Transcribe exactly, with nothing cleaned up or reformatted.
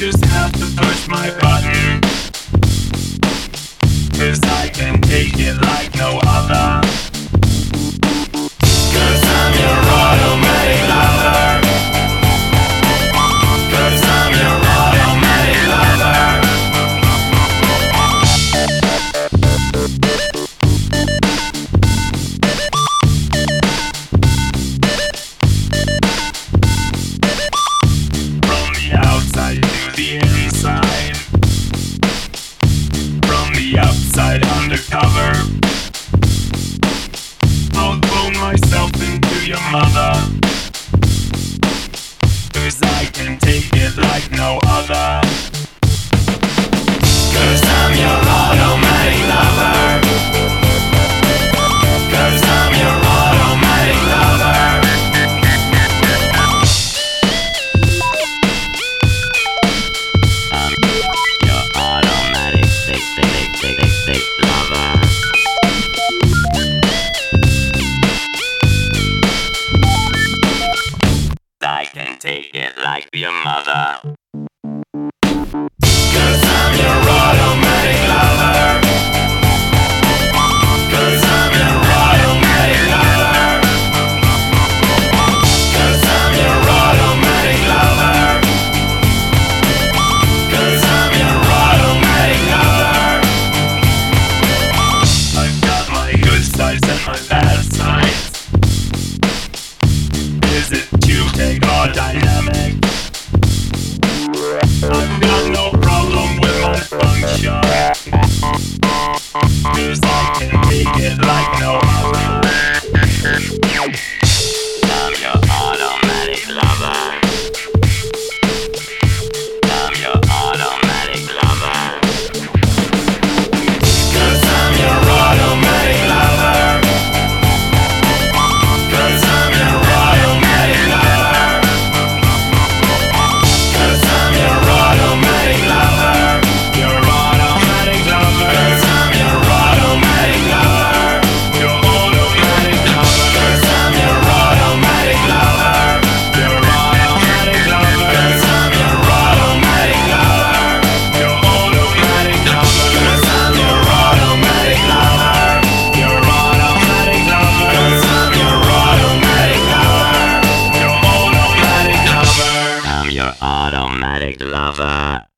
just have to push my button, 'cause I can take it like no other. 'Cause I'm your automatic lover. 'Cause I'm your automatic lover. From the outside to the inside, from the outside undercover, I'll clone myself into your mother, 'cause I can take it like no other. 'Cause I'm your automatic lover. 'Cause I'm your automatic lover. I'm your automatic sick, sick, sick, sick, sick lover. I can take it like your mother. 'Cause I'm your automatic lover. 'Cause I'm your automatic lover. 'Cause I'm your automatic lover. 'Cause I'm your automatic lover. I've got my good sides and my bad sides. Is it too big or dynamic? I've got no problem with my function, 'cause I can take it like no other. I'm your automatic lover. I'm your automatic lover. 'Cause I'm your automatic lover. 'Cause I'm your automatic lover. 'Cause I'm your automatic lover. Your automatic lover. 'Cause I'm your automatic lover. Your automatic lover. 'Cause I'm your automatic lover. Your automatic lover. 'Cause I'm your automatic lover. Your automatic lover. 'Cause I'm your automatic lover. Your automatic lover. 'Cause I'm your automatic lover. Your automatic lover. I'm your automatic lover.